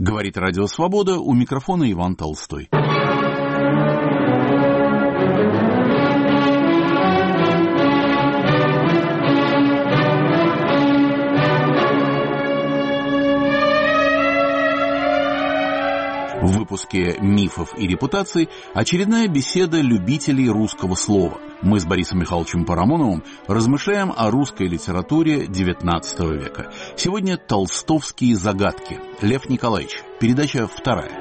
Говорит Радио Свобода, у микрофона Иван Толстой. В выпуске «Мифов и репутаций» очередная беседа любителей русского слова. Мы с Борисом Михайловичем Парамоновым размышляем о русской литературе XIX века. Сегодня толстовские загадки. Лев Николаевич. Передача 2.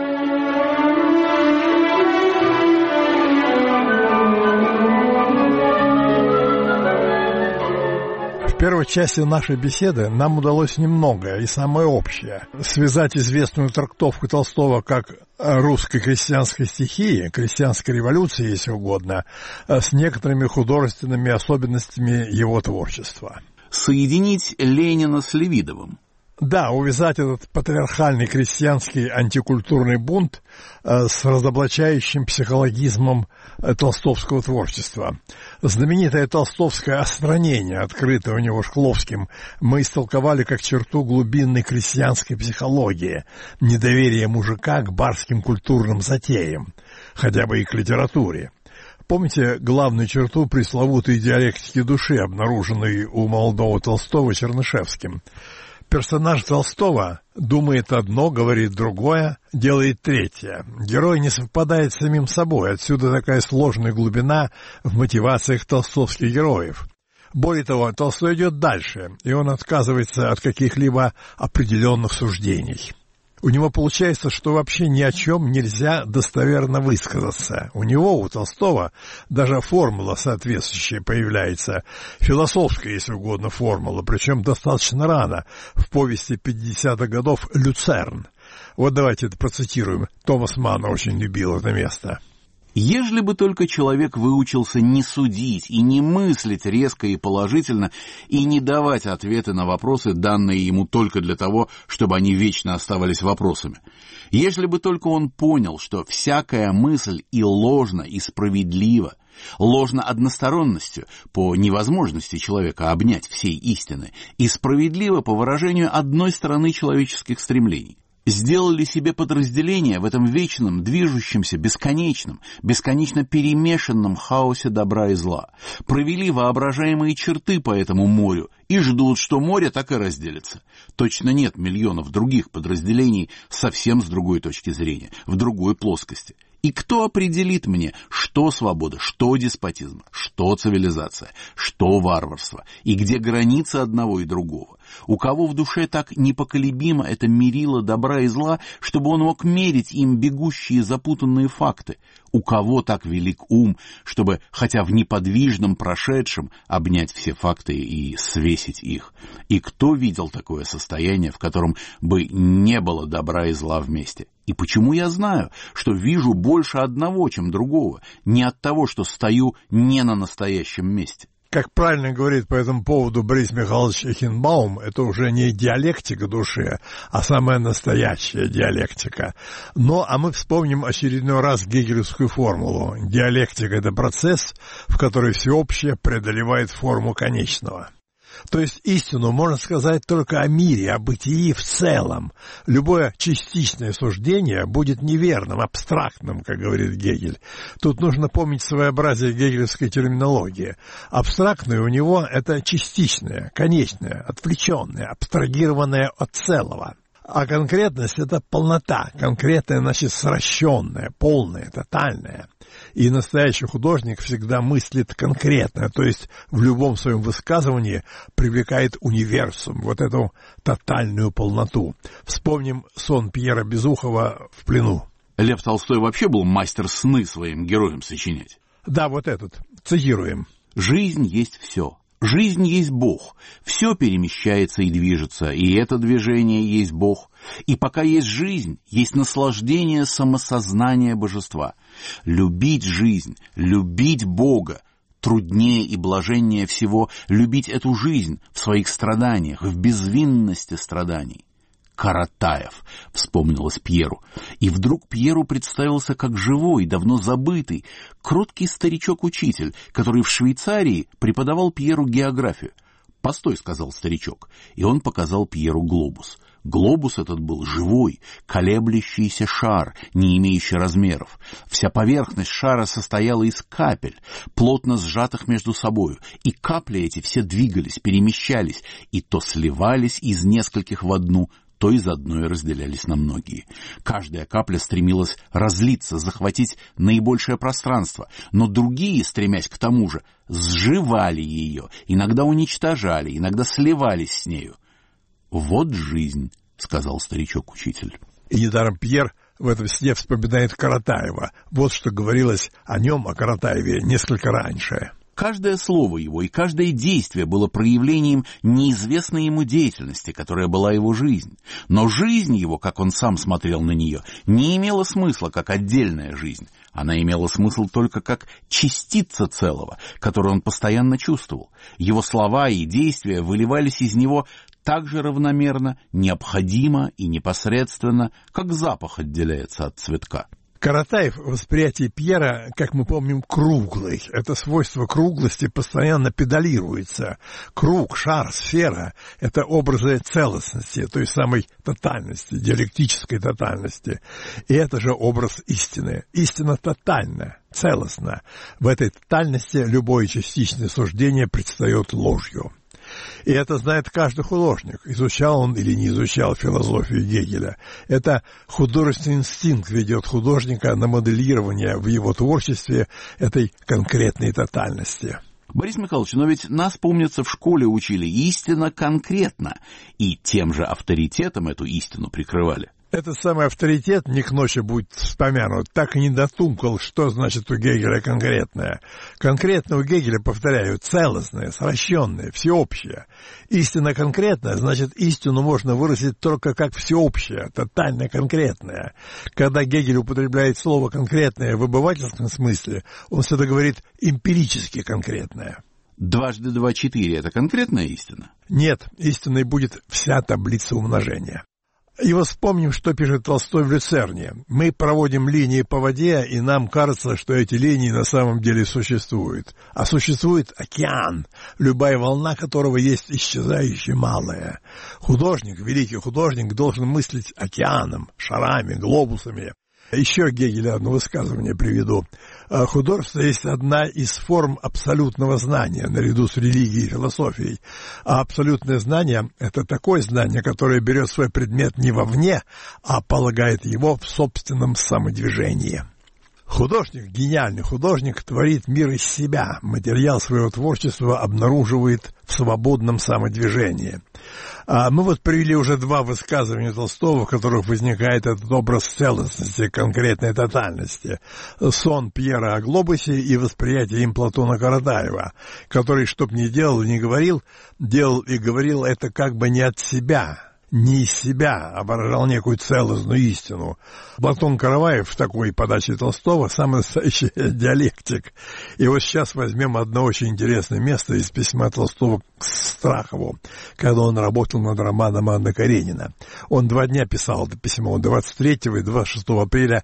В первой части нашей беседы нам удалось немногое и самое общее. Связать известную трактовку Толстого как русской крестьянской стихии, крестьянской революции, если угодно, с некоторыми художественными особенностями его творчества. Соединить Ленина с Левидовым. Да, увязать этот патриархальный крестьянский антикультурный бунт с разоблачающим психологизмом толстовского творчества. Знаменитое толстовское остранение, открытое у него Шкловским, мы истолковали как черту глубинной крестьянской психологии, недоверие мужика к барским культурным затеям, хотя бы и к литературе. Помните главную черту пресловутой диалектики души, обнаруженной у молодого Толстого Чернышевским? Персонаж Толстого думает одно, говорит другое, делает третье. Герой не совпадает с самим собой, отсюда такая сложная глубина в мотивациях толстовских героев. Более того, Толстой идет дальше, и он отказывается от каких-либо определенных суждений. У него получается, что вообще ни о чем нельзя достоверно высказаться. У него, у Толстого, даже формула соответствующая появляется, философская, если угодно, формула, причем достаточно рано, в повести 50-х годов «Люцерн». Вот давайте это процитируем. Томас Манн очень любил это место. Ежели бы только человек выучился не судить и не мыслить резко и положительно, и не давать ответы на вопросы, данные ему только для того, чтобы они вечно оставались вопросами. Ежели бы только он понял, что всякая мысль и ложна, и справедлива, ложна односторонностью, по невозможности человека обнять всей истины, и справедлива по выражению одной стороны человеческих стремлений. Сделали себе подразделение в этом вечном, движущемся, бесконечно перемешанном хаосе добра и зла, провели воображаемые черты по этому морю и ждут, что море так и разделится. Точно нет миллионов других подразделений совсем с другой точки зрения, в другой плоскости. И кто определит мне, что свобода, что деспотизм, что цивилизация, что варварство, и где границы одного и другого? У кого в душе так непоколебимо это мерило добра и зла, чтобы он мог мерить им бегущие запутанные факты? У кого так велик ум, чтобы, хотя в неподвижном прошедшем, обнять все факты и свесить их? И кто видел такое состояние, в котором бы не было добра и зла вместе? И почему я знаю, что вижу больше одного, чем другого, не от того, что стою не на настоящем месте? Как правильно говорит по этому поводу Борис Михайлович Эхенбаум, это уже не диалектика души, а самая настоящая диалектика. А мы вспомним очередной раз гегелевскую формулу. Диалектика — это процесс, в который всеобщее преодолевает форму конечного. То есть истину можно сказать только о мире, о бытии в целом. Любое частичное суждение будет неверным, абстрактным, как говорит Гегель. Тут нужно помнить своеобразие гегелевской терминологии. Абстрактное у него — это частичное, конечное, отвлеченное, абстрагированное от целого. А конкретность — это полнота. Конкретная, значит, сращенная, полная, тотальная. И настоящий художник всегда мыслит конкретно, то есть в любом своем высказывании привлекает универсум, вот эту тотальную полноту. Вспомним сон Пьера Безухова «В плену». Лев Толстой вообще был мастер сны своим героям сочинять. Да, вот этот, цитируем. «Жизнь есть все. Жизнь есть Бог. Все перемещается и движется, и это движение есть Бог. И пока есть жизнь, есть наслаждение самосознания божества. Любить жизнь, любить Бога, труднее и блаженнее всего любить эту жизнь в своих страданиях, в безвинности страданий. Каратаев, вспомнилось Пьеру. И вдруг Пьеру представился как живой, давно забытый, кроткий старичок-учитель, который в Швейцарии преподавал Пьеру географию. «Постой», — сказал старичок, и он показал Пьеру глобус. Глобус этот был живой, колеблющийся шар, не имеющий размеров. Вся поверхность шара состояла из капель, плотно сжатых между собою, и капли эти все двигались, перемещались, и то сливались из нескольких в одну, то из одной разделялись на многие. Каждая капля стремилась разлиться, захватить наибольшее пространство, но другие, стремясь к тому же, сживали ее, иногда уничтожали, иногда сливались с нею. «Вот жизнь», — сказал старичок-учитель. И недаром Пьер в этом сне вспоминает Каратаева. Вот что говорилось о нем, о Каратаеве, несколько раньше. Каждое слово его и каждое действие было проявлением неизвестной ему деятельности, которая была его жизнь. Но жизнь его, как он сам смотрел на нее, не имела смысла как отдельная жизнь. Она имела смысл только как частица целого, которую он постоянно чувствовал. Его слова и действия выливались из него так же равномерно, необходимо и непосредственно, как запах отделяется от цветка. Каратаев в восприятии Пьера, как мы помним, круглый. Это свойство круглости постоянно педалируется. Круг, шар, сфера — это образы целостности, той самой тотальности, диалектической тотальности. И это же образ истины. Истина тотальна, целостна. В этой тотальности любое частичное суждение предстает ложью. И это знает каждый художник, изучал он или не изучал философию Гегеля. Это художественный инстинкт ведет художника на моделирование в его творчестве этой конкретной тотальности. Борис Михайлович, но ведь нас, помнится, в школе учили истинно конкретно, и тем же авторитетом эту истину прикрывали. Этот самый авторитет, не к ночи будет вспомянут, так и не дотумкал, что значит у Гегеля конкретное. Конкретно у Гегеля, повторяю, целостное, сращенное, всеобщее. Истинно конкретное, значит, истину можно выразить только как всеобщее, тотально конкретное. Когда Гегель употребляет слово «конкретное» в обывательском смысле, он всегда говорит «эмпирически конкретное». 2 × 2 = 4 — это конкретная истина? Нет, истинной будет вся таблица умножения. И вот вспомним, что пишет Толстой в «Люцерне». Мы проводим линии по воде, и нам кажется, что эти линии на самом деле существуют. А существует океан, любая волна которого есть исчезающее малое. Художник, великий художник, должен мыслить океаном, шарами, глобусами. Еще Гегеля одно высказывание приведу. Художество есть одна из форм абсолютного знания, наряду с религией и философией. А абсолютное знание — это такое знание, которое берет свой предмет не вовне, а полагает его в собственном самодвижении. Художник, гениальный художник, творит мир из себя, материал своего творчества обнаруживает в свободном самодвижении. Мы вот привели уже 2 высказывания Толстого, в которых возникает этот образ целостности, конкретной тотальности. Сон Пьера о глобусе и восприятие им Платона Каратаева, который, чтоб ни делал, ни говорил, делал и говорил это как бы не от себя, не из себя, а выражал некую целостную истину. Платон Караваев в такой подаче Толстого самый настоящий диалектик. И вот сейчас возьмем одно очень интересное место из письма Толстого к Страхову, когда он работал над романом Анна Каренина. Он 2 дня писал это письмо, 23 и 26 апреля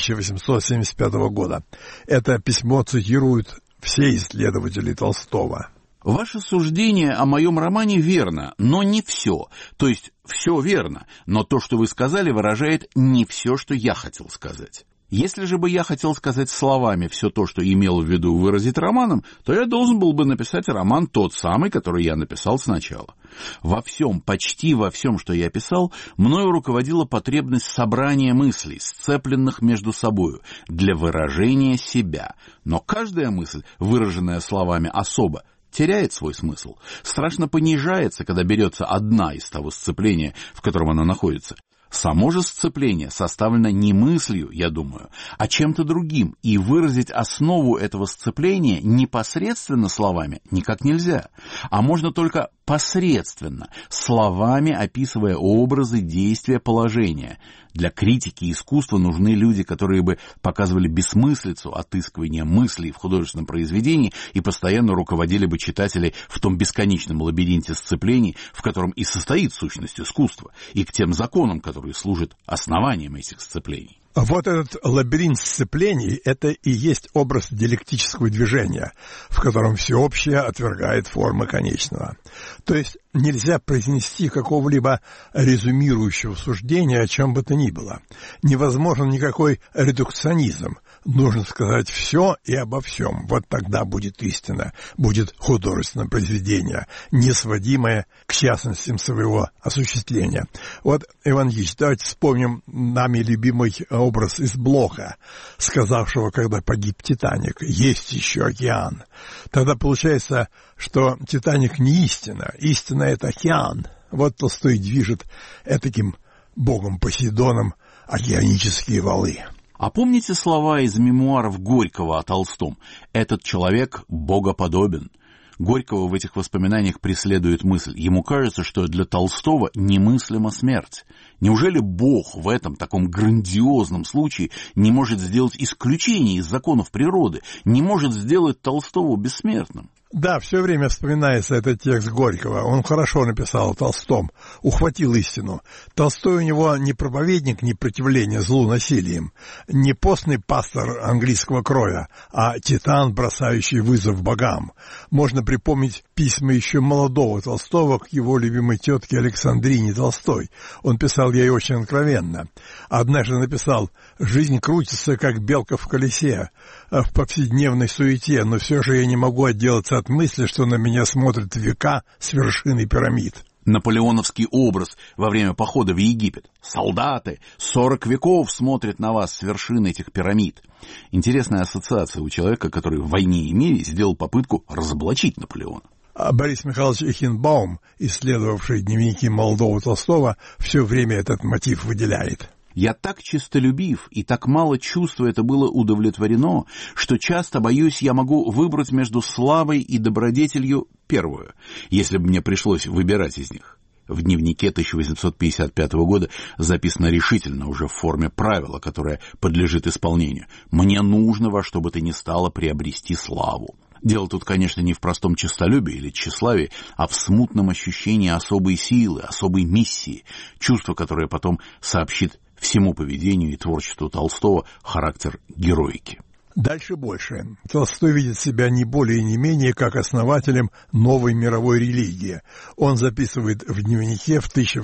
1875 года. Это письмо цитируют все исследователи Толстого. Ваше суждение о моем романе верно, но не все. То есть все верно, но то, что вы сказали, выражает не все, что я хотел сказать. Если же бы я хотел сказать словами все то, что имел в виду выразить романом, то я должен был бы написать роман тот самый, который я написал сначала. Во всем, почти во всем, что я писал, мною руководила потребность собрания мыслей, сцепленных между собою, для выражения себя. Но каждая мысль, выраженная словами особо, теряет свой смысл, страшно понижается, когда берется одна из того сцепления, в котором она находится. Само же сцепление составлено не мыслью, я думаю, а чем-то другим, и выразить основу этого сцепления непосредственно словами никак нельзя, а можно только посредственно, словами описывая образы, действия, положения. Для критики искусства нужны люди, которые бы показывали бессмыслицу отыскивания мыслей в художественном произведении и постоянно руководили бы читателей в том бесконечном лабиринте сцеплений, в котором и состоит сущность искусства, и к тем законам, которые служат основанием этих сцеплений. Вот этот лабиринт сцеплений — это и есть образ диалектического движения, в котором всеобщее отвергает формы конечного. То есть нельзя произнести какого-либо резюмирующего суждения о чем бы то ни было. Невозможен никакой редукционизм. Нужно сказать все и обо всем. Вот тогда будет истина, будет художественное произведение, не сводимое к частностям своего осуществления. Вот, Иван Ильич, давайте вспомним нами любимый образ из Блока, сказавшего, когда погиб «Титаник», «Есть еще океан». Тогда получается, что «Титаник» не истина, истина — это океан. Вот Толстой движет этаким богом Посейдоном океанические валы. А помните слова из мемуаров Горького о Толстом? «Этот человек богоподобен». Горького в этих воспоминаниях преследует мысль. Ему кажется, что для Толстого немыслима смерть. Неужели Бог в этом таком грандиозном случае не может сделать исключение из законов природы, не может сделать Толстого бессмертным? Да, все время вспоминается этот текст Горького. Он хорошо написал о Толстом, ухватил истину. Толстой у него не проповедник непротивления злу насилием, не постный пастор английского кроя, а титан, бросающий вызов богам. Можно припомнить письма еще молодого Толстого к его любимой тетке Александрине Толстой. Он писал ей очень откровенно. Однажды написал: «Жизнь крутится, как белка в колесе, в повседневной суете, но все же я не могу отделаться от мысли, что на меня смотрят века с вершины пирамид». Наполеоновский образ во время похода в Египет. Солдаты 40 веков смотрят на вас с вершины этих пирамид. Интересная ассоциация у человека, который в «Войне и мире» сделал попытку разоблачить Наполеона. Борис Михайлович Эхенбаум, исследовавший дневники молодого Толстого, все время этот мотив выделяет. «Я так честолюбив, и так мало чувства это было удовлетворено, что часто, боюсь, я могу выбрать между славой и добродетелью первую, если бы мне пришлось выбирать из них». В дневнике 1855 года записано решительно, уже в форме правила, которое подлежит исполнению: «Мне нужно во что бы то ни стало приобрести славу». Дело тут, конечно, не в простом честолюбии или тщеславии, а в смутном ощущении особой силы, особой миссии, чувство, которое потом сообщит всему поведению и творчеству Толстого характер героики. Дальше больше. Толстой видит себя не более и не менее как основателем новой мировой религии. Он записывает в дневнике в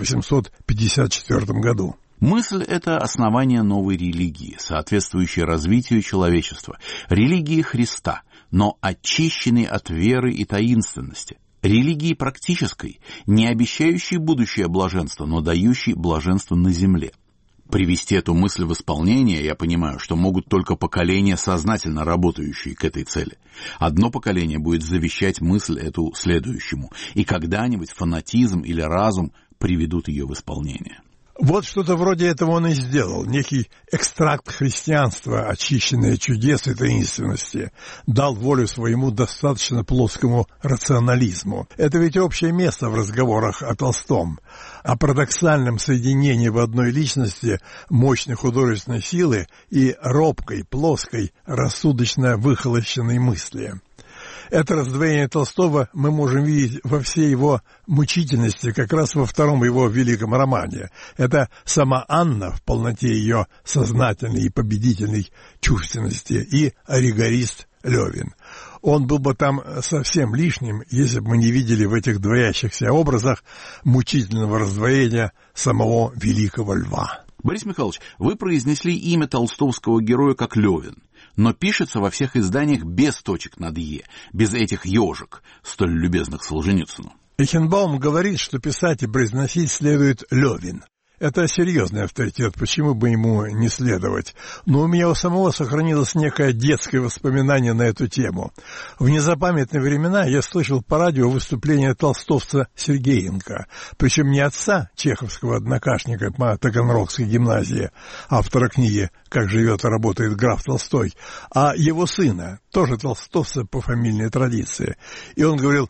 1854 году. Мысль — это основание новой религии, соответствующей развитию человечества, религии Христа, но очищенной от веры и таинственности. Религии практической, не обещающей будущее блаженство, но дающей блаженство на земле. Привести эту мысль в исполнение, я понимаю, что могут только поколения, сознательно работающие к этой цели. Одно поколение будет завещать мысль эту следующему, и когда-нибудь фанатизм или разум приведут ее в исполнение. Вот что-то вроде этого он и сделал. Некий экстракт христианства, очищенный от чудес и таинственности, дал волю своему достаточно плоскому рационализму. Это ведь общее место в разговорах о Толстом, о парадоксальном соединении в одной личности мощной художественной силы и робкой, плоской, рассудочно выхолощенной мысли. Это раздвоение Толстого мы можем видеть во всей его мучительности, как раз во втором его великом романе. Это сама Анна в полноте ее сознательной и победительной чувственности и ригорист Левин. Он был бы там совсем лишним, если бы мы не видели в этих двоящихся образах мучительного раздвоения самого великого льва. Борис Михайлович, вы произнесли имя толстовского героя как Левин, но пишется во всех изданиях без точек над «е», без этих ежек, столь любезных Солженицыну. Эхенбаум говорит, что писать и произносить следует Левин. Это серьезный авторитет, почему бы ему не следовать. Но у меня у самого сохранилось некое детское воспоминание на эту тему. В незапамятные времена я слышал по радио выступление толстовца Сергеенко, причем не отца, чеховского однокашника по Таганрогской гимназии, автора книги «Как живет и работает граф Толстой», а его сына, тоже толстовца по фамильной традиции. И он говорил: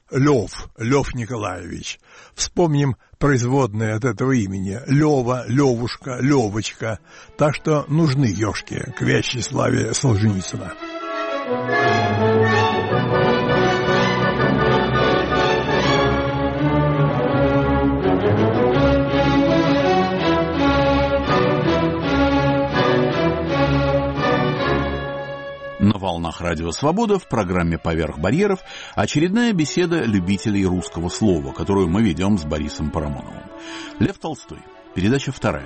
Лев Николаевич. Вспомним производные от этого имени: Лева, Левушка, Левочка. Так что нужны ежки к вящей славе Солженицына. На волнах Радио Свобода в программе «Поверх барьеров» очередная беседа любителей русского слова, которую мы ведем с Борисом Парамоновым. Лев Толстой. Передача 2.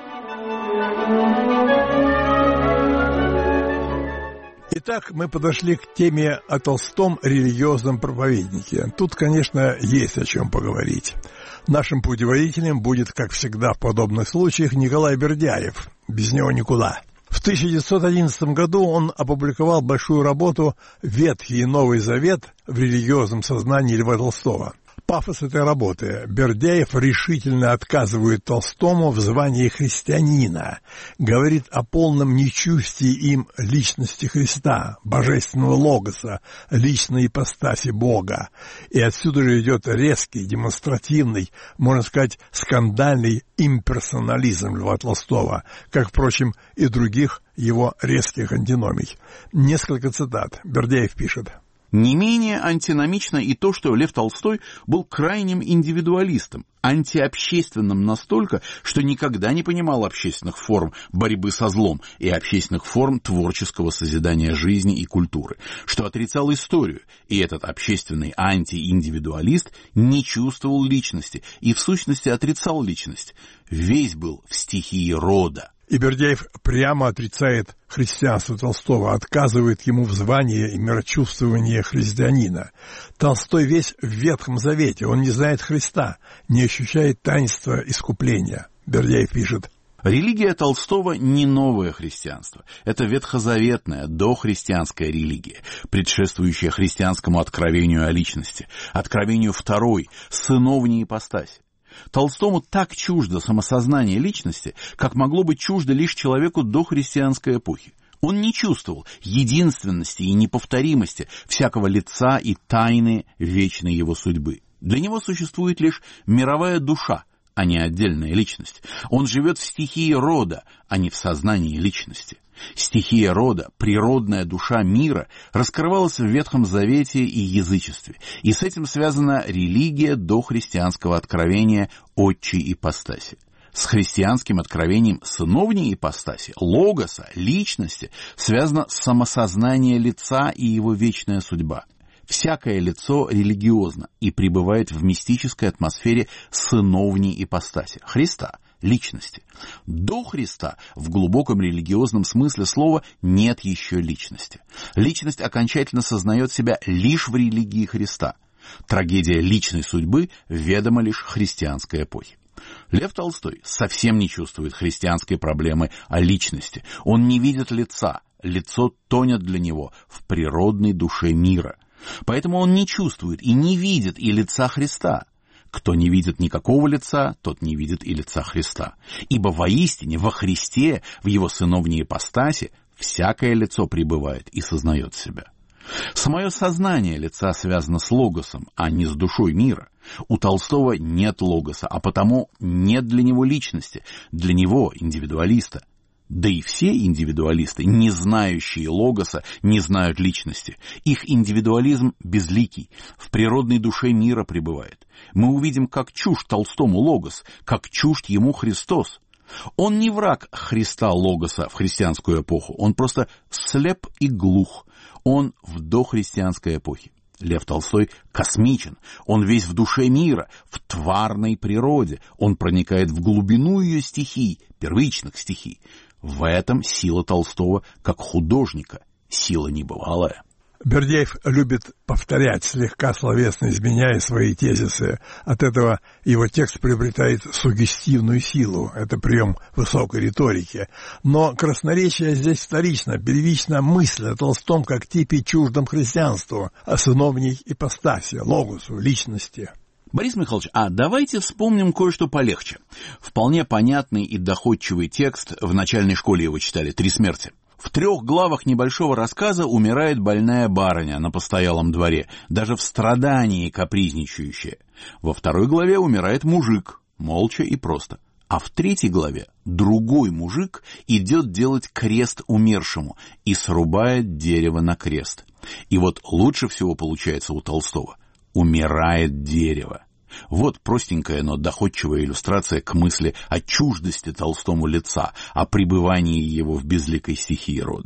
Итак, мы подошли к теме о Толстом религиозном проповеднике. Тут, конечно, есть о чем поговорить. Нашим путеводителем будет, как всегда в подобных случаях, Николай Бердяев. Без него никуда. В 1911 году он опубликовал большую работу «Ветхий и Новый Завет в религиозном сознании Льва Толстого». Пафос этой работы. Бердяев решительно отказывает Толстому в звании христианина, говорит о полном нечувствии им личности Христа, божественного логоса, личной ипостаси Бога. И отсюда же идет резкий, демонстративный, можно сказать, скандальный имперсонализм Льва Толстого, как, впрочем, и других его резких антиномий. Несколько цитат. Бердяев пишет. Не менее антиномично и то, что Лев Толстой был крайним индивидуалистом, антиобщественным настолько, что никогда не понимал общественных форм борьбы со злом и общественных форм творческого созидания жизни и культуры, что отрицал историю, и этот общественный антииндивидуалист не чувствовал личности и в сущности отрицал личность, весь был в стихии рода. И Бердяев прямо отрицает христианство Толстого, отказывает ему в звании и мирочувствовании христианина. Толстой весь в Ветхом Завете, он не знает Христа, не ощущает таинства искупления. Бердяев пишет. Религия Толстого не новое христианство. Это ветхозаветная, дохристианская религия, предшествующая христианскому откровению о личности, откровению второй, сыновней ипостаси. Толстому так чуждо самосознание личности, как могло быть чуждо лишь человеку до христианской эпохи. Он не чувствовал единственности и неповторимости всякого лица и тайны вечной его судьбы. Для него существует лишь мировая душа, а не отдельная личность. Он живет в стихии рода, а не в сознании личности. Стихия рода, природная душа мира, раскрывалась в Ветхом Завете и язычестве, и с этим связана религия дохристианского откровения отчей ипостаси. С христианским откровением сыновней ипостаси, логоса, личности, связано самосознание лица и его вечная судьба. Всякое лицо религиозно и пребывает в мистической атмосфере сыновней ипостаси, Христа, личности. До Христа в глубоком религиозном смысле слова нет еще личности. Личность окончательно сознает себя лишь в религии Христа. Трагедия личной судьбы ведома лишь христианской эпохе. Лев Толстой совсем не чувствует христианской проблемы о личности. Он не видит лица. Лицо тонет для него в природной душе мира. Поэтому он не чувствует и не видит и лица Христа. Кто не видит никакого лица, тот не видит и лица Христа. Ибо воистине во Христе, в его сыновней ипостаси, всякое лицо пребывает и сознает себя. Самое сознание лица связано с логосом, а не с душой мира. У Толстого нет логоса, а потому нет для него личности, для него, индивидуалиста. Да и все индивидуалисты, не знающие логоса, не знают личности. Их индивидуализм безликий, в природной душе мира пребывает. Мы увидим, как чужд Толстому логос, как чужд ему Христос. Он не враг Христа логоса в христианскую эпоху, он просто слеп и глух. Он в дохристианской эпохе. Лев Толстой космичен, он весь в душе мира, в тварной природе, он проникает в глубину ее стихий, первичных стихий. В этом сила Толстого как художника, сила небывалая. Бердяев любит повторять, слегка словесно изменяя свои тезисы. От этого его текст приобретает суггестивную силу. Это прием высокой риторики. Но красноречие здесь вторично, первична мысль о Толстом как типе чуждом христианству, о сыновней ипостаси, логосу, личности. Борис Михайлович, а давайте вспомним кое-что полегче. Вполне понятный и доходчивый текст, в начальной школе его читали «Три смерти». В 3 главах небольшого рассказа умирает больная барыня на постоялом дворе, даже в страдании капризничающая. Во 2 главе умирает мужик, молча и просто. А в 3 главе другой мужик идет делать крест умершему и срубает дерево на крест. И вот лучше всего получается у Толстого. Умирает дерево. Вот простенькая, но доходчивая иллюстрация к мысли о чуждости Толстому лица, о пребывании его в безликой стихии рода.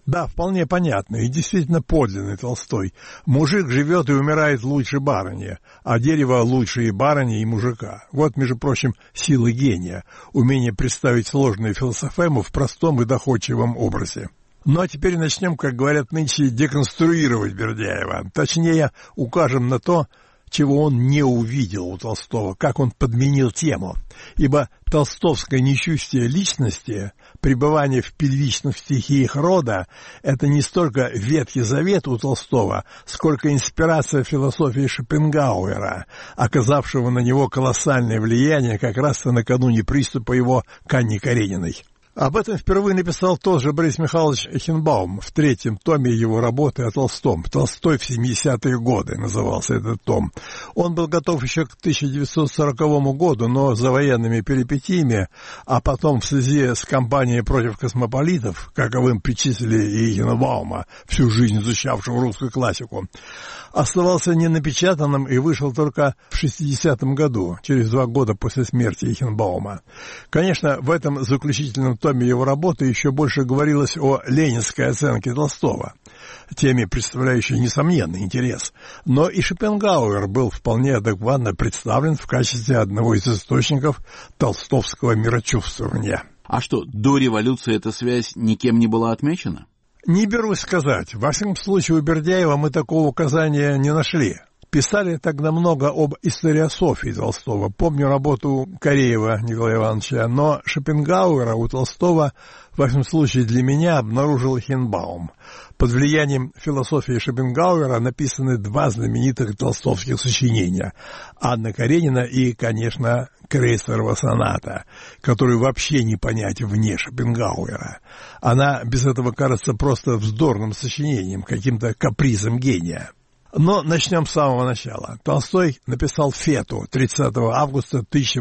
Да, вполне понятно и действительно подлинный Толстой. Мужик живет и умирает лучше барыни, а дерево лучше и барыни, и мужика. Вот, между прочим, сила гения, умение представить сложную философему в простом и доходчивом образе. Ну а теперь начнем, как говорят нынче, деконструировать Бердяева. Точнее, укажем на то, чего он не увидел у Толстого, как он подменил тему. Ибо толстовское нечувствие личности, пребывание в первичных стихиях рода – это не столько Ветхий Завет у Толстого, сколько инспирация философии Шопенгауэра, оказавшего на него колоссальное влияние как раз накануне приступа его к Анне Карениной. Об этом впервые написал тот же Борис Михайлович Эйхенбаум в 3-м томе его работы о Толстом. «Толстой в 70-е годы» назывался этот том. Он был готов еще к 1940 году, но за военными перипетиями, а потом в связи с кампанией против космополитов, каковым причислили и Эйхенбаума, всю жизнь изучавшего русскую классику, оставался ненапечатанным и вышел только в 60-м году, через 2 года после смерти Эйхенбаума. Конечно, в этом заключительном томе его работы еще больше говорилось о ленинской оценке Толстого, теме, представляющей несомненный интерес. Но и Шопенгауэр был вполне адекватно представлен в качестве одного из источников толстовского мирочувствования. А что, до революции эта связь никем не была отмечена? Не берусь сказать. Во всяком случае, у Бердяева мы такого указания не нашли. Писали тогда много об историософии Толстого. Помню работу Кореева Николая Ивановича, но Шопенгауэра у Толстого, во всяком случае для меня, обнаружил Эйхенбаум. Под влиянием философии Шопенгауэра написаны 2 знаменитых толстовских сочинения «Анна Каренина» и, конечно, «Крейцерова соната», которую вообще не понять вне Шопенгауэра. Она без этого кажется просто вздорным сочинением, каким-то капризом гения. Но начнем с самого начала. Толстой написал «Фету» 30 августа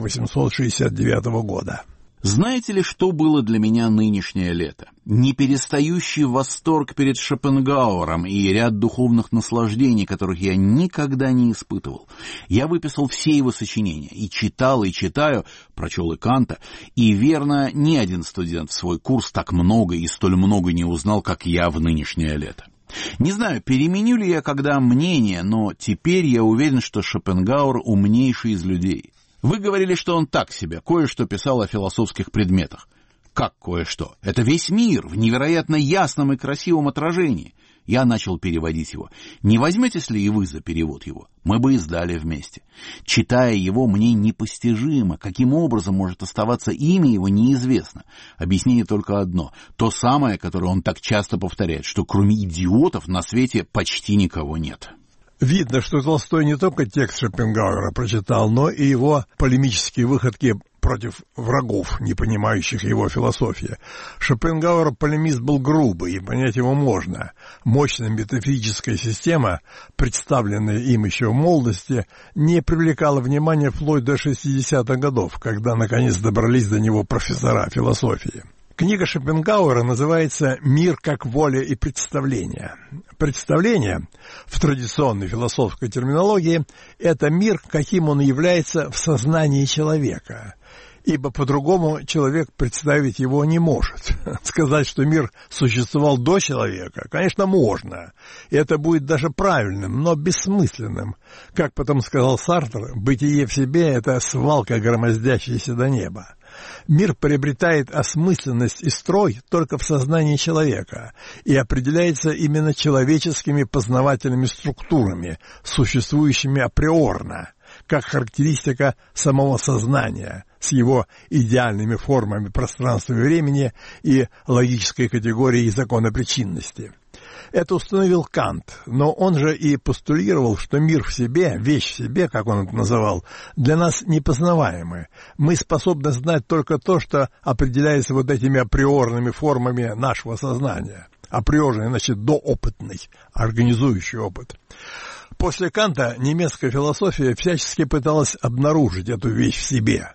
1869 года. Знаете ли, что было для меня нынешнее лето? Неперестающий восторг перед Шопенгауэром и ряд духовных наслаждений, которых я никогда не испытывал. Я выписал все его сочинения, и читал, и читаю, прочел и Канта, и, верно, ни один студент в свой курс так много и столь много не узнал, как я в нынешнее лето. Не знаю, переменю ли я когда мнение, но теперь я уверен, что Шопенгауэр умнейший из людей. Вы говорили, что он так себе, кое-что писал о философских предметах. Как кое-что? Это весь мир в невероятно ясном и красивом отражении. Я начал переводить его. Не возьметесь ли и вы за перевод его? Мы бы издали вместе. Читая его, мне непостижимо, каким образом может оставаться имя его, неизвестно. Объяснение только одно. То самое, которое он так часто повторяет, что кроме идиотов на свете почти никого нет. Видно, что Толстой не только текст Шопенгауэра прочитал, но и его полемические выходки против врагов, не понимающих его философии. Шопенгауэр полемист был грубый, и понять его можно. Мощная метафизическая система, представленная им еще в молодости, не привлекала внимания вплоть до 60-х годов, когда наконец добрались до него профессора философии. Книга Шопенгауэра называется «Мир как воля и представление». Представление, в традиционной философской терминологии, это мир, каким он является в сознании человека. Ибо по-другому человек представить его не может. Сказать, что мир существовал до человека, конечно, можно. И это будет даже правильным, но бессмысленным. Как потом сказал Сартр, бытие в себе – это свалка, громоздящаяся до неба. Мир приобретает осмысленность и строй только в сознании человека и определяется именно человеческими познавательными структурами, существующими априорно, как характеристика самого сознания с его идеальными формами пространства и времени и логической категорией закона причинности. Это установил Кант, но он же и постулировал, что мир в себе, вещь в себе, как он это называл, для нас непознаваемый. Мы способны знать только то, что определяется вот этими априорными формами нашего сознания. Априорный, значит, доопытный, организующий опыт. После Канта немецкая философия всячески пыталась обнаружить эту вещь в себе,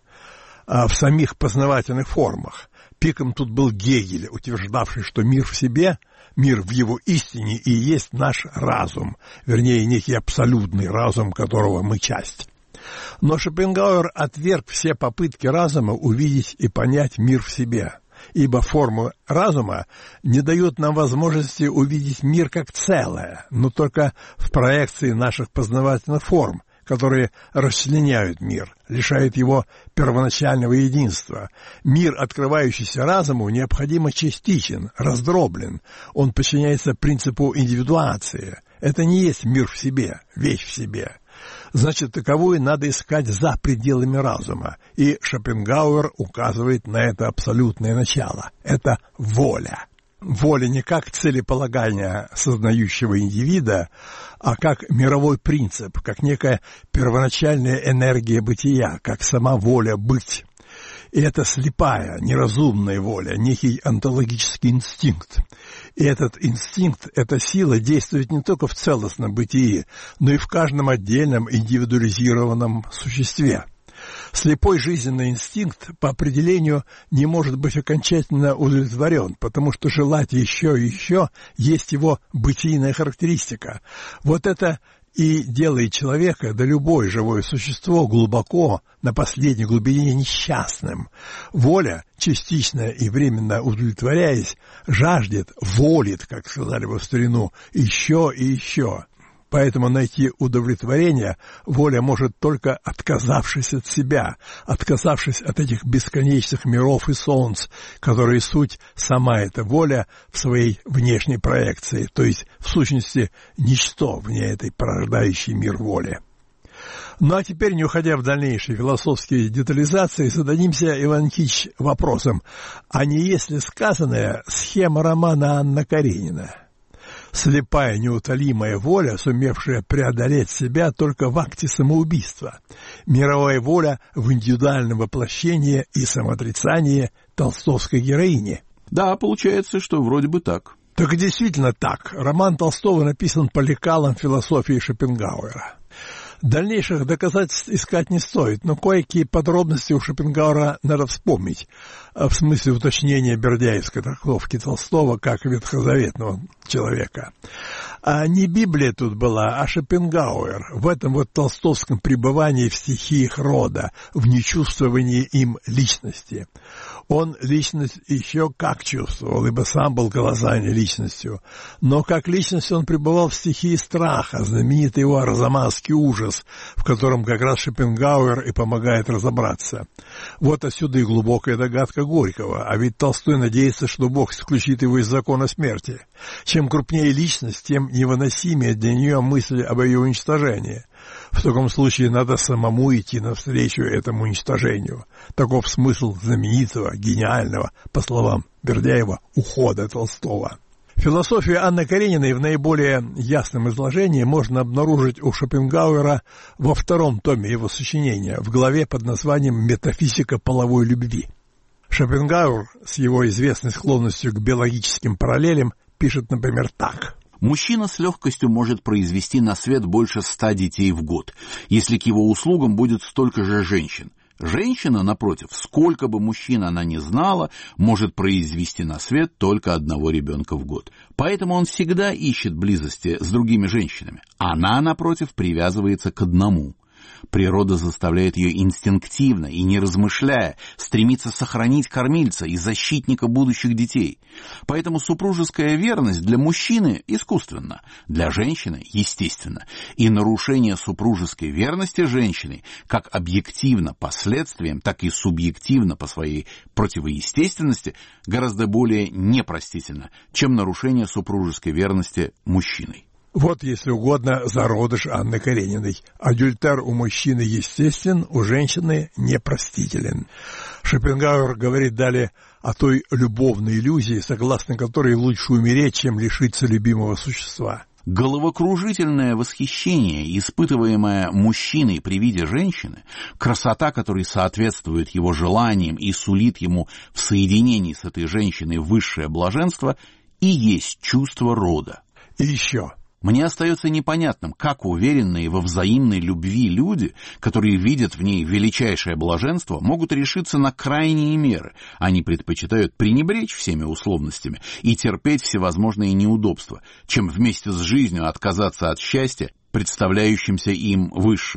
в самих познавательных формах. Пиком тут был Гегель, утверждавший, что мир в себе, мир в его истине и есть наш разум, вернее, некий абсолютный разум, которого мы часть. Но Шопенгауэр отверг все попытки разума увидеть и понять мир в себе. ибо формы разума не дают нам возможности увидеть мир как целое, но только в проекции наших познавательных форм, которые расчленяют мир, лишают его первоначального единства. Мир, открывающийся разуму, необходимо частичен, раздроблен. Он подчиняется принципу индивидуации. Это не есть мир в себе, вещь в себе. Значит, таковую надо искать за пределами разума. И Шопенгауэр указывает на это абсолютное начало. Это воля. Воля не как целеполагание сознающего индивида, а как мировой принцип, как некая первоначальная энергия бытия, как сама воля быть. И это слепая, неразумная воля, некий онтологический инстинкт. И этот инстинкт, эта сила действует не только в целостном бытии, но и в каждом отдельном индивидуализированном существе. Слепой жизненный инстинкт по определению не может быть окончательно удовлетворен, потому что желать еще и еще есть его бытийная характеристика. Вот это и делает человека, да любое живое существо, глубоко, на последней глубине несчастным. Воля, частично и временно удовлетворяясь, жаждет, волит, как сказали бы в старину, еще и еще. Поэтому найти удовлетворение воля может только отказавшись от себя, отказавшись от этих бесконечных миров и солнц, которые суть сама эта воля в своей внешней проекции, то есть в сущности ничто вне этой порождающей мир воли. Ну а теперь, не уходя в дальнейшие философские детализации, зададимся, Иван Никитич, вопросом, а не есть ли сказанная схема романа Анна Каренина? Слепая, неутолимая воля, сумевшая преодолеть себя только в акте самоубийства. Мировая воля в индивидуальном воплощении и самоотрицании толстовской героини. Да, получается, что вроде бы так. Так и действительно так. Роман Толстого написан по лекалам философии Шопенгауэра. Дальнейших доказательств искать не стоит, но кое-какие подробности у Шопенгауэра надо вспомнить, в смысле уточнения бердяевской трактовки Толстого как ветхозаветного человека. А не Библия тут была, а Шопенгауэр в этом вот толстовском пребывании в стихиях рода, в нечувствовании им личности. Он личность еще как чувствовал, ибо сам был колоссальной личностью, но как личность он пребывал в стихии страха, знаменитый его арзамасский ужас, в котором как раз Шопенгауэр и помогает разобраться. Вот отсюда и глубокая догадка Горького, а ведь Толстой надеется, что Бог исключит его из закона смерти. Чем крупнее личность, тем невыносимее для нее мысль об ее уничтожении. В таком случае надо самому идти навстречу этому уничтожению. Таков смысл знаменитого, гениального, по словам Бердяева, ухода Толстого. Философию Анны Карениной в наиболее ясном изложении можно обнаружить у Шопенгауэра во втором томе его сочинения, в главе под названием «Метафизика половой любви». Шопенгауэр с его известной склонностью к биологическим параллелям пишет, например, так. Мужчина с легкостью может произвести на свет больше 100 детей в год, если к его услугам будет столько же женщин. Женщина, напротив, сколько бы мужчин она ни знала, может произвести на свет только одного ребенка в год. Поэтому он всегда ищет близости с другими женщинами. Она, напротив, привязывается к одному. Природа заставляет ее инстинктивно и не размышляя стремиться сохранить кормильца и защитника будущих детей. Поэтому супружеская верность для мужчины искусственна, для женщины естественна. И нарушение супружеской верности женщины как объективно по следствиям, так и субъективно по своей противоестественности гораздо более непростительно, чем нарушение супружеской верности мужчиной. Вот, если угодно, зародыш Анны Карениной. Адюльтер у мужчины естествен, у женщины непростителен. Шопенгауэр говорит далее о той любовной иллюзии, согласно которой лучше умереть, чем лишиться любимого существа. Головокружительное восхищение, испытываемое мужчиной при виде женщины, красота, которой соответствует его желаниям и сулит ему в соединении с этой женщиной высшее блаженство, и есть чувство рода. И еще. Мне остается непонятным, как уверенные во взаимной любви люди, которые видят в ней величайшее блаженство, могут решиться на крайние меры. Они предпочитают пренебречь всеми условностями и терпеть всевозможные неудобства, чем вместе с жизнью отказаться от счастья, представляющимся им высшим.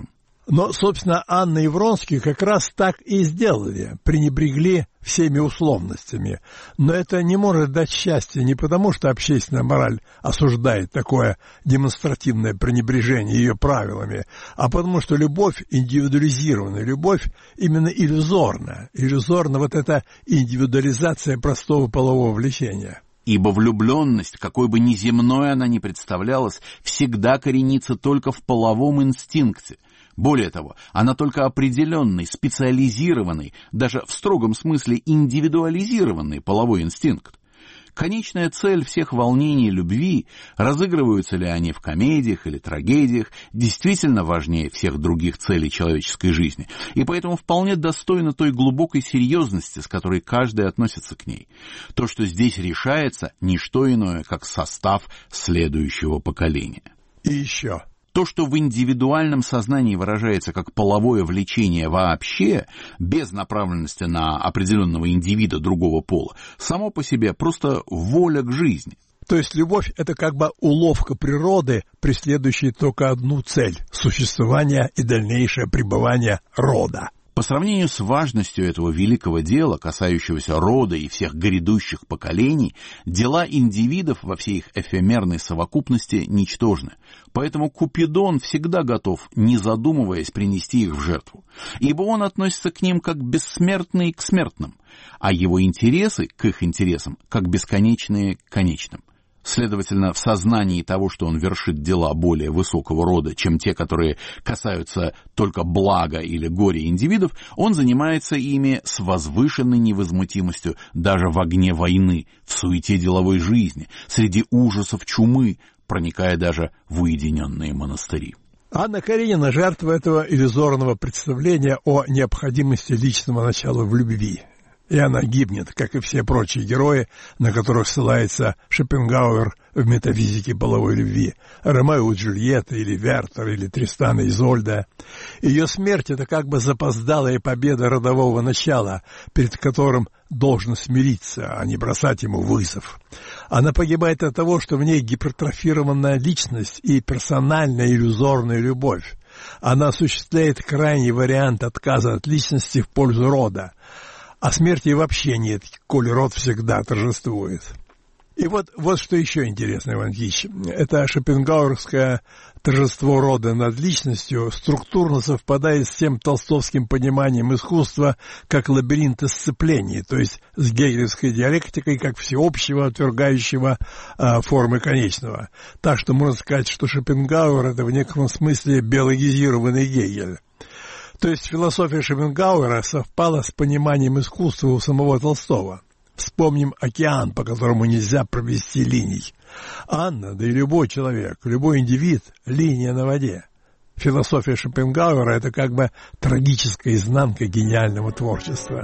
Но, собственно, Анна и Вронский как раз так и сделали, пренебрегли всеми условностями. Но это не может дать счастья не потому, что общественная мораль осуждает такое демонстративное пренебрежение ее правилами, а потому что любовь индивидуализированная, любовь именно иллюзорна. Иллюзорна вот эта индивидуализация простого полового влечения. Ибо влюбленность, какой бы ни земной она ни представлялась, всегда коренится только в половом инстинкте. Более того, она только определенный, специализированный, даже в строгом смысле индивидуализированный половой инстинкт. Конечная цель всех волнений любви, разыгрываются ли они в комедиях или трагедиях, действительно важнее всех других целей человеческой жизни, и поэтому вполне достойна той глубокой серьезности, с которой каждый относится к ней. То, что здесь решается, не что иное, как состав следующего поколения. И еще... То, что в индивидуальном сознании выражается как половое влечение вообще, без направленности на определенного индивида другого пола, само по себе просто воля к жизни. То есть любовь – это как бы уловка природы, преследующая только одну цель – существование и дальнейшее пребывание рода. По сравнению с важностью этого великого дела, касающегося рода и всех грядущих поколений, дела индивидов во всей их эфемерной совокупности ничтожны. Поэтому Купидон всегда готов, не задумываясь, принести их в жертву. Ибо он относится к ним как бессмертный к смертным, а его интересы к их интересам как бесконечные к конечным. Следовательно, в сознании того, что он вершит дела более высокого рода, чем те, которые касаются только блага или горя индивидов, он занимается ими с возвышенной невозмутимостью даже в огне войны, в суете деловой жизни, среди ужасов чумы, проникая даже в уединенные монастыри. Анна Каренина – жертва этого иллюзорного представления о необходимости личного начала в любви. И она гибнет, как и все прочие герои, на которых ссылается Шопенгауэр в метафизике половой любви. Ромео и Джульетта, или Вертер, или Тристан и Изольда. Ее смерть – это как бы запоздалая победа родового начала, перед которым должен смириться, а не бросать ему вызов. Она погибает от того, что в ней гипертрофированная личность и персональная иллюзорная любовь. Она осуществляет крайний вариант отказа от личности в пользу рода. А смерти вообще нет, коли род всегда торжествует. И вот что еще интересно, Иван Ильич. Это шопенгауэровское торжество рода над личностью структурно совпадает с тем толстовским пониманием искусства как лабиринт сцеплений, то есть с гегелевской диалектикой как всеобщего, отвергающего формы конечного. Так что можно сказать, что Шопенгауэр – это в некотором смысле биологизированный Гегель. То есть философия Шопенгауэра совпала с пониманием искусства у самого Толстого. Вспомним океан, по которому нельзя провести линий. Анна, да и любой человек, любой индивид – линия на воде. Философия Шопенгауэра – это как бы трагическая изнанка гениального творчества.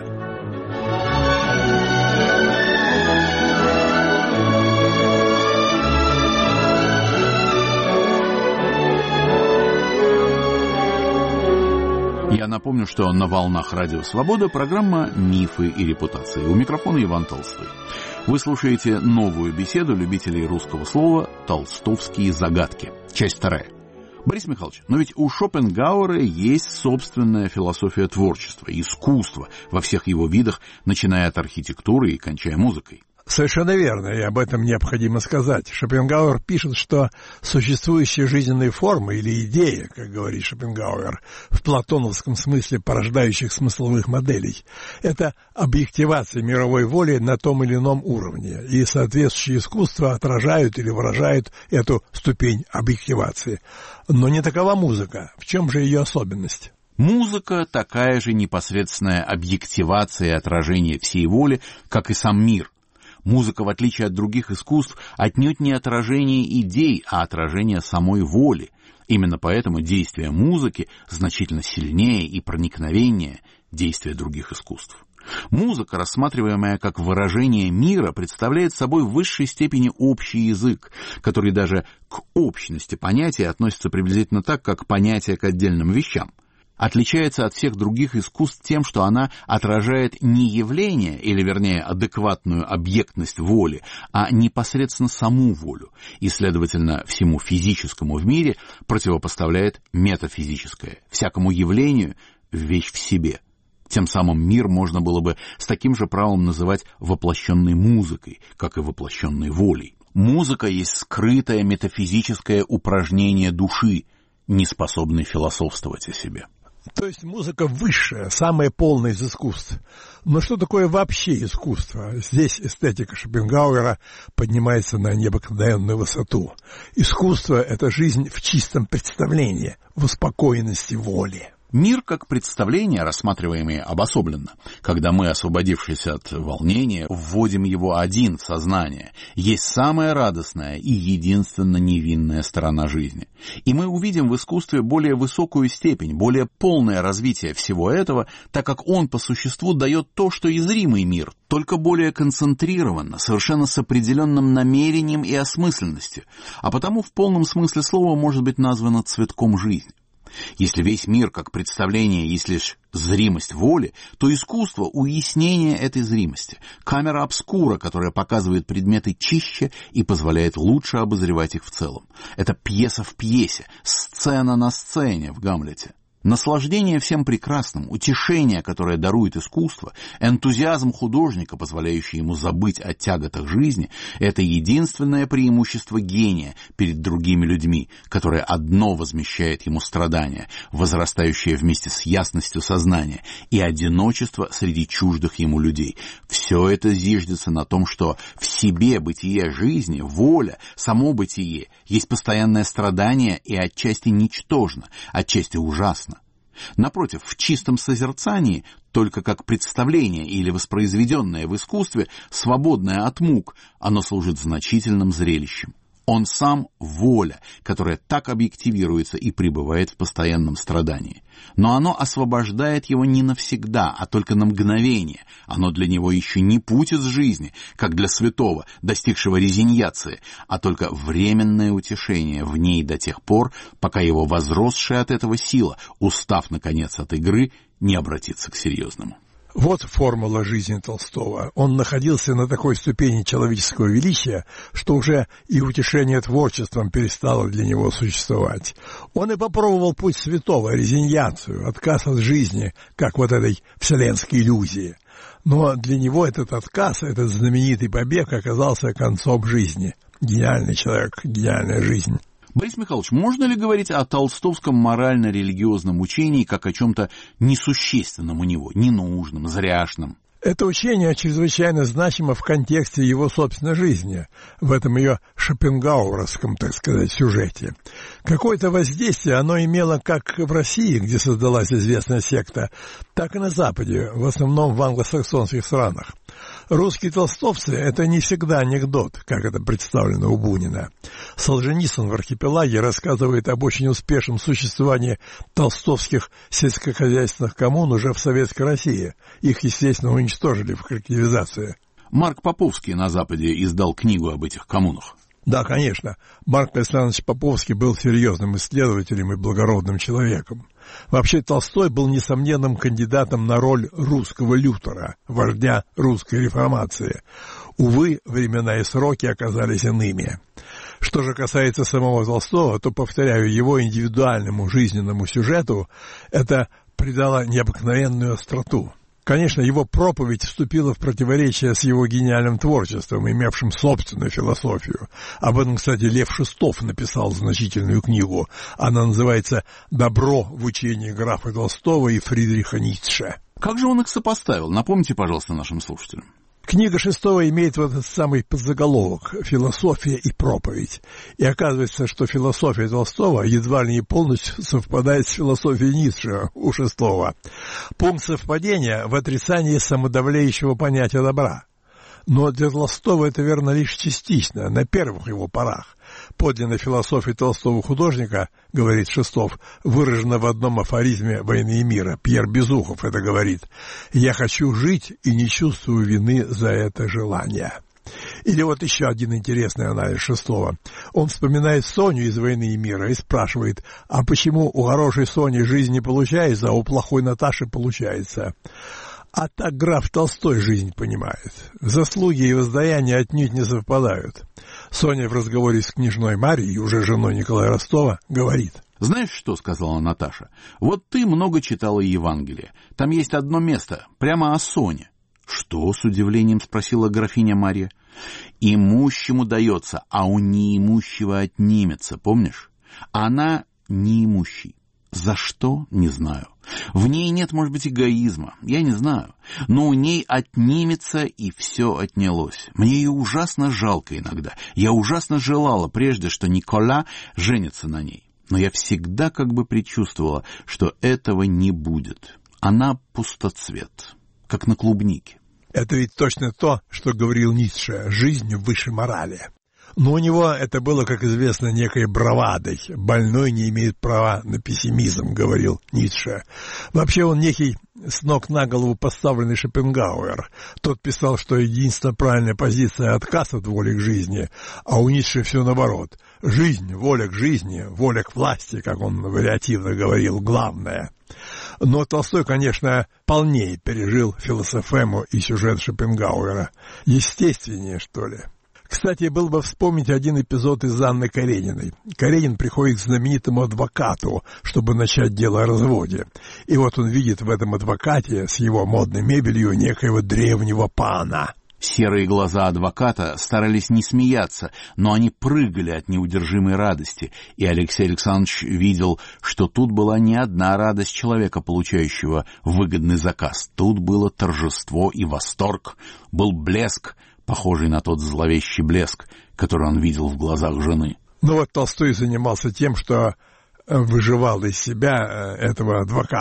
Я напомню, что на волнах Радио Свобода программа «Мифы и репутации». У микрофона Иван Толстой. Вы слушаете новую беседу любителей русского слова «Толстовские загадки». Часть 2. Борис Михайлович, но ведь у Шопенгауэра есть собственная философия творчества, искусства во всех его видах, начиная от архитектуры и кончая музыкой. Совершенно верно, и об этом необходимо сказать. Шопенгауэр пишет, что существующие жизненные формы или идеи, как говорит Шопенгауэр, в платоновском смысле порождающих смысловых моделей, это объективация мировой воли на том или ином уровне, и соответствующие искусства отражают или выражают эту ступень объективации. Но не такова музыка. В чем же ее особенность? Музыка – такая же непосредственная объективация и отражение всей воли, как и сам мир. Музыка, в отличие от других искусств, отнюдь не отражение идей, а отражение самой воли. Именно поэтому действие музыки значительно сильнее и проникновеннее действия других искусств. Музыка, рассматриваемая как выражение мира, представляет собой в высшей степени общий язык, который даже к общности понятия относится приблизительно так, как понятие к отдельным вещам. отличается от всех других искусств тем, что она отражает не явление, или, вернее, адекватную объектность воли, а непосредственно саму волю, и, следовательно, всему физическому в мире противопоставляет метафизическое, всякому явлению вещь в себе. Тем самым мир можно было бы с таким же правом называть воплощенной музыкой, как и воплощенной волей. Музыка есть скрытое метафизическое упражнение души, не способной философствовать о себе. То есть музыка высшая, самая полная из искусств. Но что такое вообще искусство? Здесь эстетика Шопенгауэра поднимается на необыкновенную высоту. Искусство — это жизнь в чистом представлении, в успокоенности воли. Мир как представление, рассматриваемое обособленно, когда мы, освободившись от волнения, вводим его один в сознание, есть самая радостная и единственно невинная сторона жизни. И мы увидим в искусстве более высокую степень, более полное развитие всего этого, так как он по существу дает то, что и зримый мир, только более концентрированно, совершенно с определенным намерением и осмысленностью, а потому в полном смысле слова может быть названо цветком жизни. Если весь мир как представление есть лишь зримость воли, то искусство — уяснение этой зримости, камера обскура, которая показывает предметы чище и позволяет лучше обозревать их в целом. Это пьеса в пьесе, сцена на сцене в Гамлете. Наслаждение всем прекрасным, утешение, которое дарует искусство, энтузиазм художника, позволяющий ему забыть о тяготах жизни, это единственное преимущество гения перед другими людьми, которое одно возмещает ему страдания, возрастающее вместе с ясностью сознания, и одиночество среди чуждых ему людей. Все это зиждется на том, что в себе бытие жизни, воля, само бытие есть постоянное страдание и отчасти ничтожно, отчасти ужасно. Напротив, в чистом созерцании, только как представление или воспроизведенное в искусстве, свободное от мук, оно служит значительным зрелищем. Он сам — воля, которая так объективируется и пребывает в постоянном страдании. Но оно освобождает его не навсегда, а только на мгновение. Оно для него еще не путь из жизни, как для святого, достигшего резиньяции, а только временное утешение в ней до тех пор, пока его возросшая от этого сила, устав, наконец, от игры, не обратится к серьезному. Вот формула жизни Толстого. Он находился на такой ступени человеческого величия, что уже и утешение творчеством перестало для него существовать. Он и попробовал путь святого, резиньяцию, отказ от жизни, как вот этой вселенской иллюзии. Но для него этот отказ, этот знаменитый побег оказался концом жизни. Гениальный человек, гениальная жизнь. Борис Михайлович, можно ли говорить о толстовском морально-религиозном учении как о чем-то несущественном у него, ненужном, зряшном? Это учение чрезвычайно значимо в контексте его собственной жизни, в этом ее шопенгауэровском, так сказать, сюжете. Какое-то воздействие оно имело как в России, где создалась известная секта, так и на Западе, в основном в англосаксонских странах. Русские толстовцы — это не всегда анекдот, как это представлено у Бунина. Солженицын в «Архипелаге» рассказывает об очень успешном существовании толстовских сельскохозяйственных коммун уже в Советской России. Их, естественно, уничтожили в коллективизации. Марк Поповский на Западе издал книгу об этих коммунах. Да, конечно. Марк Александрович Поповский был серьезным исследователем и благородным человеком. Вообще Толстой был несомненным кандидатом на роль русского Лютера, вождя русской реформации. Увы, времена и сроки оказались иными. Что же касается самого Толстого, то, повторяю, его индивидуальному жизненному сюжету это придало необыкновенную остроту. Конечно, его проповедь вступила в противоречие с его гениальным творчеством, имевшим собственную философию. Об этом, кстати, Лев Шестов написал значительную книгу. Она называется «Добро в учении графа Толстого и Фридриха Ницше». Как же он их сопоставил? Напомните, пожалуйста, нашим слушателям. Книга Шестого имеет вот этот самый подзаголовок «Философия и проповедь». И оказывается, что философия Толстого едва ли не полностью совпадает с философией Ницше у Шестого. Пункт совпадения в отрицании самодавляющего понятия добра. Но для Толстого это верно лишь частично, на первых его порах. Подлинная философия толстого художника, говорит Шестов, выражена в одном афоризме «Войны и мира». Пьер Безухов это говорит: «Я хочу жить и не чувствую вины за это желание». Или вот еще один интересный анализ Шестого. Он вспоминает Соню из «Войны и мира» и спрашивает, а почему у хорошей Сони жизнь не получается, а у плохой Наташи получается? А так граф Толстой жизнь понимает. Заслуги и воздаяния отнюдь не совпадают. Соня в разговоре с княжной Марьей, уже женой Николая Ростова, говорит. «Знаешь что?» — сказала Наташа. «Вот ты много читала Евангелия. Там есть одно место, прямо о Соне». «Что?» — с удивлением спросила графиня Марья. «Имущему дается, а у неимущего отнимется, помнишь? Она неимущий. За что? Не знаю. В ней нет, может быть, эгоизма, я не знаю. Но у ней отнимется, и все отнялось. Мне ее ужасно жалко иногда. Я ужасно желала прежде, что Никола женится на ней. Но я всегда как бы предчувствовала, что этого не будет. Она пустоцвет, как на клубнике». Это ведь точно то, что говорил Ницше, жизнь выше морали. Но у него это было, как известно, некой бравадой. Больной не имеет права на пессимизм, говорил Ницше. Вообще он некий с ног на голову поставленный Шопенгауэр. Тот писал, что единственная правильная позиция — отказ от воли к жизни, а у Ницше все наоборот. Жизнь, воля к жизни, воля к власти, как он вариативно говорил, главное. Но Толстой, конечно, полнее пережил философему и сюжет Шопенгауэра. Естественнее, что ли. Кстати, было бы вспомнить один эпизод из Анны Карениной. Каренин приходит к знаменитому адвокату, чтобы начать дело о разводе. И вот он видит в этом адвокате с его модной мебелью некоего древнего пана. Серые глаза адвоката старались не смеяться, но они прыгали от неудержимой радости, и Алексей Александрович видел, что тут была не одна радость человека, получающего выгодный заказ. Тут было торжество и восторг, был блеск, похожий на тот зловещий блеск, который он видел в глазах жены. Ну вот Толстой занимался тем, что выживал из себя этого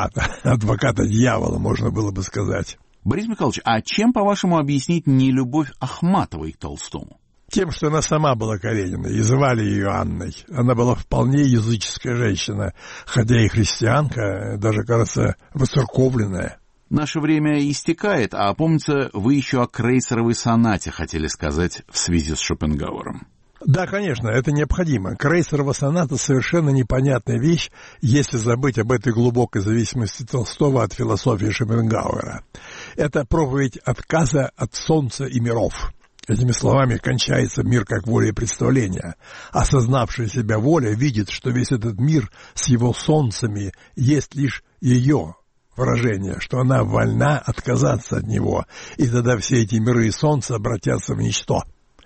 адвоката дьявола, можно было бы сказать. Борис Михайлович, а чем, по-вашему, объяснить нелюбовь Ахматовой к Толстому? Тем, что она сама была Карениной, и звали ее Анной. Она была вполне языческая женщина, хотя и христианка, даже, кажется, воцерковленная. Наше время истекает, а помнится, вы еще о крейсеровой сонате хотели сказать в связи с Шопенгауэром. Да, конечно, это необходимо. Крейсерова соната — совершенно непонятная вещь, если забыть об этой глубокой зависимости Толстого от философии Шопенгауэра. Это проповедь отказа от солнца и миров. Этими словами кончается мир как воля и представление. Осознавшая себя воля видит, что весь этот мир с его солнцами есть лишь ее выражение, что она вольна отказаться от него, и тогда все эти миры и солнце обратятся в ничто.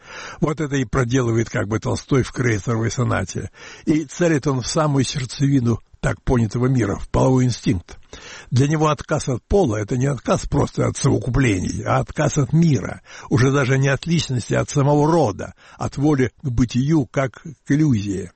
Вот это и проделывает как бы Толстой в крейсеровой сонате. И целит он в самую сердцевину так понятого мира, в половой инстинкт. Для него отказ от пола — это не отказ просто от совокуплений, а отказ от мира, уже даже не от личности, а от самого рода, от воли к бытию как к иллюзии.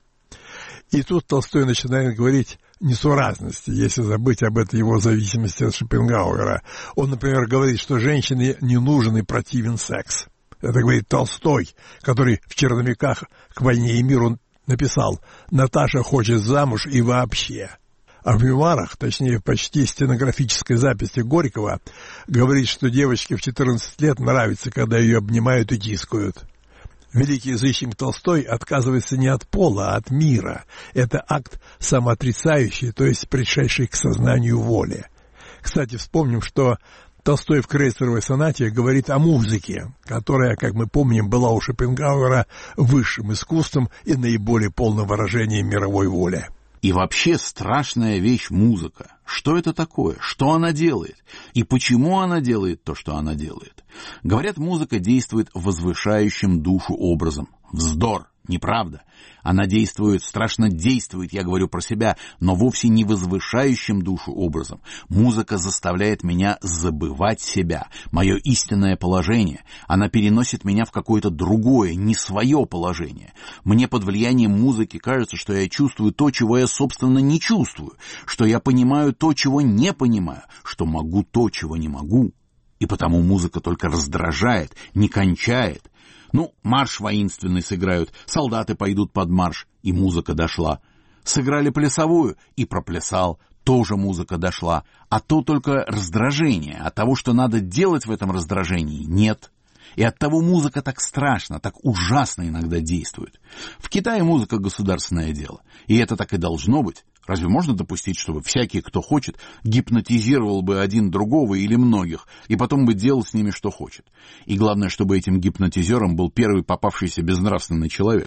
И тут Толстой начинает говорить несуразности, если забыть об этой его зависимости от Шопенгауэра. Он, например, говорит, что женщине не нужен и противен секс. Это говорит Толстой, который в «Черновиках к войне и миру» написал: «Наташа хочет замуж и вообще». А в мемуарах, точнее, в почти стенографической записи Горького, говорит, что девочке в 14 лет нравится, когда ее обнимают и тискают. Великий язычник Толстой отказывается не от пола, а от мира. Это акт самоотрицающий, то есть пришедший к сознанию воли. Кстати, вспомним, что Толстой в крейсеровой сонате говорит о музыке, которая, как мы помним, была у Шопенгауэра высшим искусством и наиболее полным выражением мировой воли. И вообще страшная вещь музыка. Что это такое? Что она делает? И почему она делает то, что она делает? Говорят, музыка действует возвышающим душу образом. Вздор, неправда. Она действует, страшно действует, я говорю про себя, но вовсе не возвышающим душу образом. Музыка заставляет меня забывать себя, мое истинное положение. Она переносит меня в какое-то другое, не свое положение. Мне под влиянием музыки кажется, что я чувствую то, чего я, собственно, не чувствую, что я понимаю то, чего не понимаю, что могу то, чего не могу. И потому музыка только раздражает, не кончает. Ну, марш воинственный сыграют, солдаты пойдут под марш, и музыка дошла. Сыграли плясовую, и проплясал, тоже музыка дошла. А то только раздражение, а того, что надо делать в этом раздражении, нет. И оттого музыка так страшно, так ужасно иногда действует. В Китае музыка — государственное дело. И это так и должно быть. Разве можно допустить, чтобы всякий, кто хочет, гипнотизировал бы один другого или многих, и потом бы делал с ними, что хочет? И главное, чтобы этим гипнотизером был первый попавшийся безнравственный человек.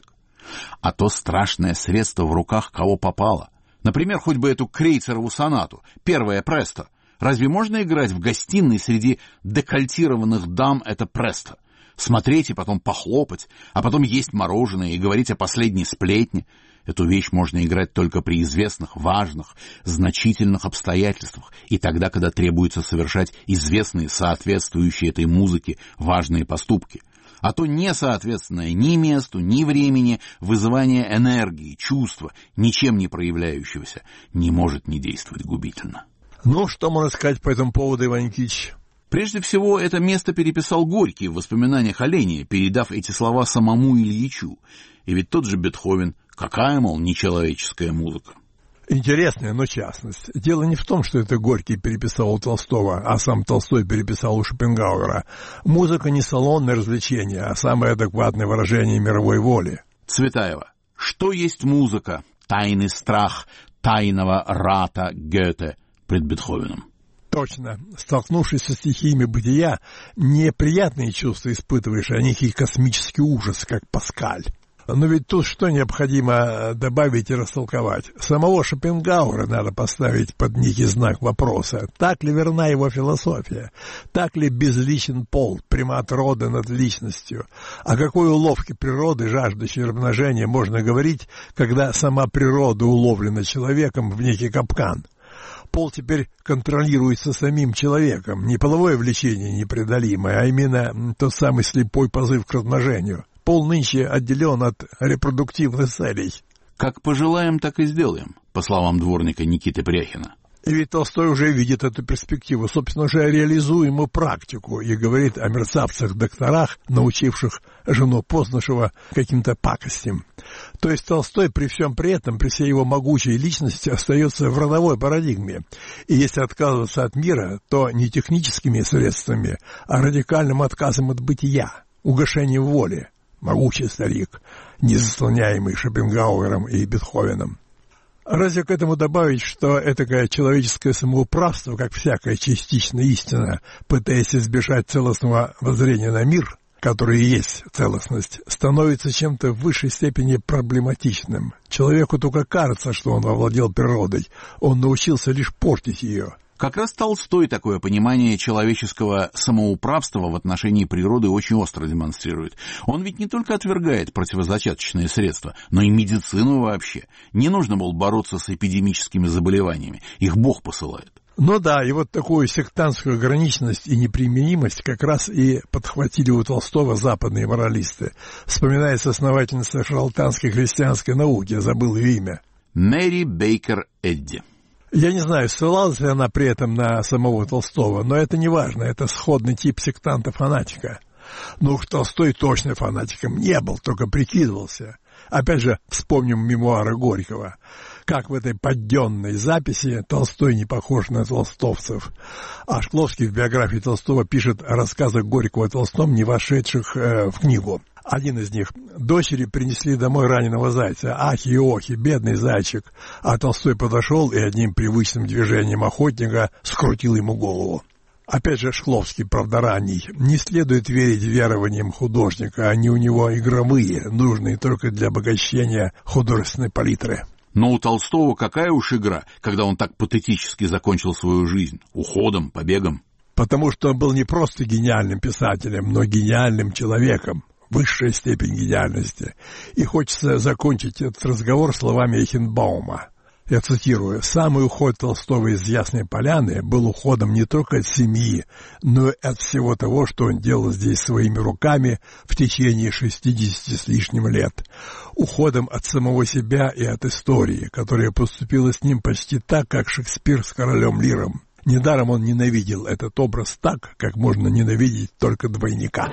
А то страшное средство в руках кого попало. Например, хоть бы эту Крейцерову сонату, первая престо. Разве можно играть в гостиной среди декольтированных дам это престо? Смотреть и потом похлопать, а потом есть мороженое и говорить о последней сплетне. Эту вещь можно играть только при известных, важных, значительных обстоятельствах и тогда, когда требуется совершать известные, соответствующие этой музыке, важные поступки. А то несоответственное ни месту, ни времени вызывание энергии, чувства, ничем не проявляющегося, не может не действовать губительно. Ну, что можно сказать по этому поводу, Иван Никитич? Прежде всего, это место переписал Горький в воспоминаниях о Ленине, передав эти слова самому Ильичу. И ведь тот же Бетховен, какая, мол, нечеловеческая музыка. Интересная, но частность. Дело не в том, что это Горький переписал у Толстого, а сам Толстой переписал у Шопенгауэра. Музыка не салонное развлечение, а самое адекватное выражение мировой воли. Цветаева. Что есть музыка? Тайный страх тайного рата Гёте пред Бетховеном. Точно. Столкнувшись со стихиями бытия, неприятные чувства испытываешь, а некий космический ужас, как Паскаль. Но ведь тут что необходимо добавить и растолковать? Самого Шопенгауэра надо поставить под некий знак вопроса. Так ли верна его философия? Так ли безличен пол, примат рода над личностью? О какой уловке природы, жаждущей размножения, можно говорить, когда сама природа уловлена человеком в некий капкан? Пол теперь контролируется самим человеком. Не половое влечение непреодолимое, а именно тот самый слепой позыв к размножению. Пол нынче отделен от репродуктивных целей. Как пожелаем, так и сделаем, по словам дворника Никиты Пряхина. И ведь Толстой уже видит эту перспективу, собственно, уже реализуемую практику, и говорит о мерзавцах-докторах, научивших жену Познышева каким-то пакостям. То есть Толстой при всем при этом, при всей его могучей личности, остается в родовой парадигме. И если отказываться от мира, то не техническими средствами, а радикальным отказом от бытия, угошением воли. Могучий старик, незаслоняемый Шопенгауэром и Бетховеном. Разве к этому добавить, что этакое человеческое самоуправство, как всякая частичная истина, пытаясь избежать целостного воззрения на мир, который и есть целостность, становится чем-то в высшей степени проблематичным. Человеку только кажется, что он овладел природой, он научился лишь портить ее. Как раз Толстой такое понимание человеческого самоуправства в отношении природы очень остро демонстрирует. Он ведь не только отвергает противозачаточные средства, но и медицину вообще. Не нужно было бороться с эпидемическими заболеваниями, их Бог посылает. Ну да, и вот такую сектантскую ограниченность и неприменимость как раз и подхватили у Толстого западные моралисты. Вспоминается основательница шарлатанской христианской науки, я забыл ее имя. Мэри Бейкер Эдди. Я не знаю, ссылалась ли она при этом на самого Толстого, но это не важно, это сходный тип сектанта-фанатика. Ну уж Толстой точно фанатиком не был, только прикидывался. Опять же, вспомним мемуары Горького. Как в этой подденной записи Толстой не похож на толстовцев. А Шкловский в биографии Толстого пишет о рассказах Горького о Толстом, не вошедших в книгу. Один из них. Дочери принесли домой раненого зайца. Ахи и охи, бедный зайчик. А Толстой подошел и одним привычным движением охотника скрутил ему голову. Опять же Шкловский, правда ранний. Не следует верить верованиям художника. Они у него игровые, нужные только для обогащения художественной палитры. Но у Толстого какая уж игра, когда он так патетически закончил свою жизнь. Уходом, побегом. Потому что он был не просто гениальным писателем, но гениальным человеком. Высшая степень гениальности. И хочется закончить этот разговор словами Эйхенбаума. Я цитирую: «Самый уход Толстого из Ясной Поляны был уходом не только от семьи, но и от всего того, что он делал здесь своими руками в течение 60 с лишним лет. Уходом от самого себя и от истории, которая поступила с ним почти так, как Шекспир с королем Лиром. Недаром он ненавидел этот образ так, как можно ненавидеть только двойника».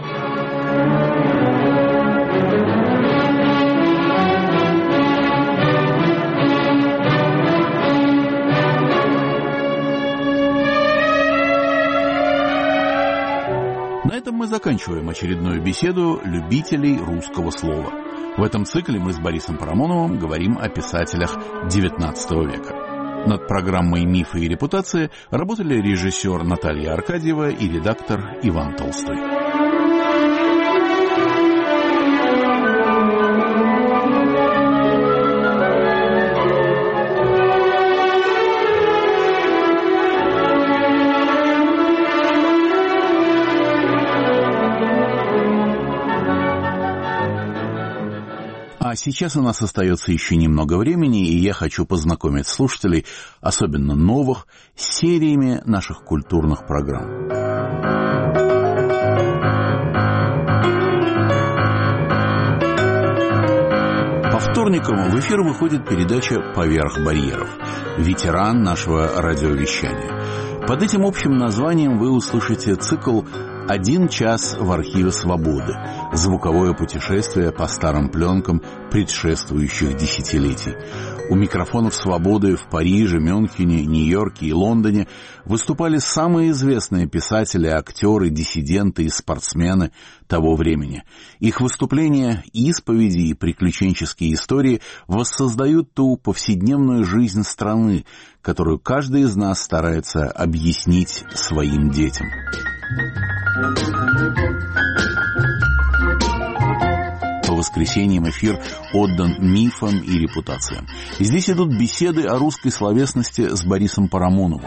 На этом мы мы заканчиваем очередную беседу любителей русского слова. В этом цикле мы с Борисом Парамоновым говорим о писателях XIX века. Над программой «Мифы и репутация» работали режиссер Наталья Аркадьева и редактор Иван Толстой. А сейчас у нас остается еще немного времени, и я хочу познакомить слушателей, особенно новых, с сериями наших культурных программ. По вторникам в эфир выходит передача «Поверх барьеров», ветеран нашего радиовещания. Под этим общим названием вы услышите цикл «1 час в архиве свободы», звуковое путешествие по старым пленкам предшествующих десятилетий. У микрофонов «Свободы» в Париже, Мюнхене, Нью-Йорке и Лондоне выступали самые известные писатели, актеры, диссиденты и спортсмены того времени. Их выступления, исповеди и приключенческие истории воссоздают ту повседневную жизнь страны, которую каждый из нас старается объяснить своим детям. По воскресеньям эфир отдан мифам и репутациям. И здесь идут беседы о русской словесности с Борисом Парамоновым.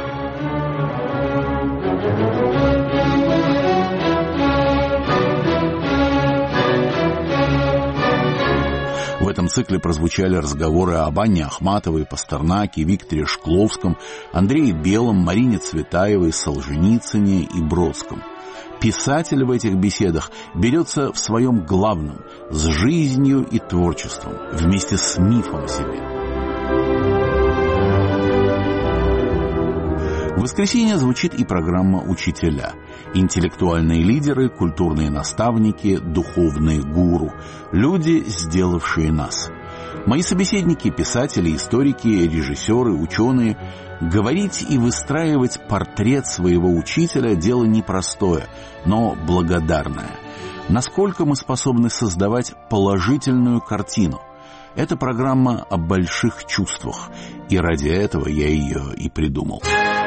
В этом цикле прозвучали разговоры об Анне Ахматовой, Пастернаке, Викторе Шкловском, Андрее Белом, Марине Цветаевой, Солженицыне и Бродском. Писатель в этих беседах берется в своем главном – с жизнью и творчеством, вместе с мифом о себе. В воскресенье звучит и программа «Учителя». Интеллектуальные лидеры, культурные наставники, духовные гуру. Люди, сделавшие нас. Мои собеседники – писатели, историки, режиссеры, ученые. Говорить и выстраивать портрет своего учителя – дело непростое, но благодарное. Насколько мы способны создавать положительную картину? Это программа о больших чувствах, и ради этого я ее и придумал.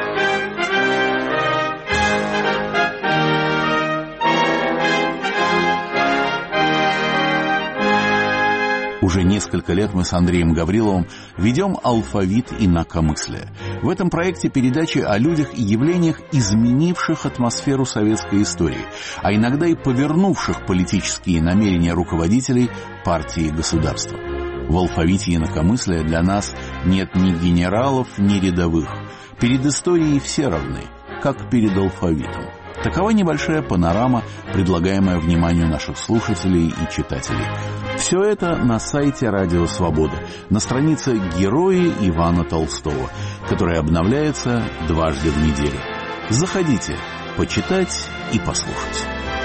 Уже несколько лет мы с Андреем Гавриловым ведем «Алфавит инакомыслия». В этом проекте передачи о людях и явлениях, изменивших атмосферу советской истории, а иногда и повернувших политические намерения руководителей партии и государства. В «Алфавите инакомыслия» для нас нет ни генералов, ни рядовых. Перед историей все равны, как перед алфавитом. Такова небольшая панорама, предлагаемая вниманию наших слушателей и читателей. Все это на сайте «Радио Свобода», на странице «Герои» Ивана Толстого, которая обновляется дважды в неделю. Заходите, почитать и послушать.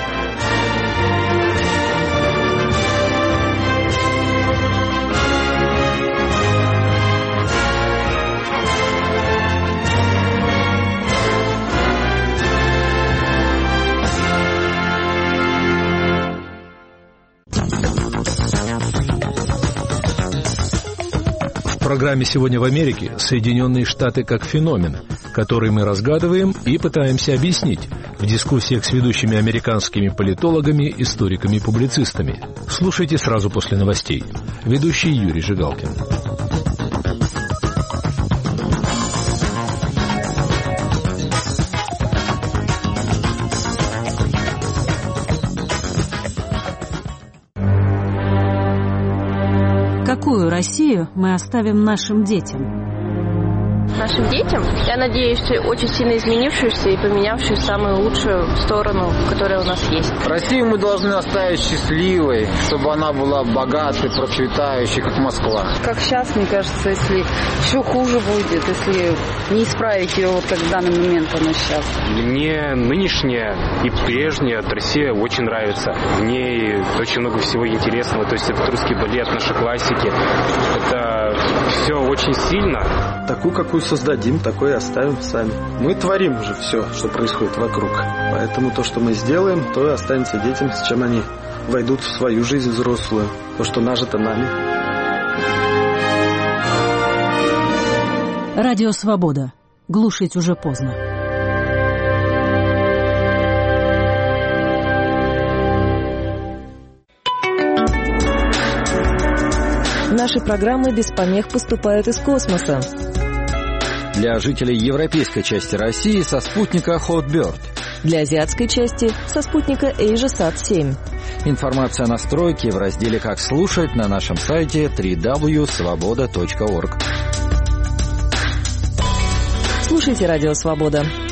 В программе «Сегодня в Америке» Соединенные Штаты как феномен, который мы разгадываем и пытаемся объяснить в дискуссиях с ведущими американскими политологами, историками и публицистами. Слушайте сразу после новостей. Ведущий Юрий Жигалкин. Какую Россию мы оставим нашим детям? Нашим детям, я надеюсь, очень сильно изменившуюся и поменявшуюся в самую лучшую сторону, которая у нас есть. Россию мы должны оставить счастливой, чтобы она была богатой, процветающей, как Москва. Как сейчас, мне кажется, если еще хуже будет, если не исправить ее, вот как в данный момент она сейчас. Мне нынешняя и прежняя Россия очень нравится. В ней очень много всего интересного. То есть это русский балет, наши классики. Это все очень сильно. Такую, какую создадим, такое и оставим сами. Мы творим уже все, что происходит вокруг. Поэтому то, что мы сделаем, то и останется детям, с чем они войдут в свою жизнь взрослую. То, что нажито нами. Радио «Свобода». Глушить уже поздно. Наши программы без помех поступают из космоса. Для жителей европейской части России со спутника Hotbird. Для азиатской части со спутника AsiaSat-7. Информация о настройке в разделе «Как слушать» на нашем сайте www.svoboda.org. Слушайте «Радио Свобода».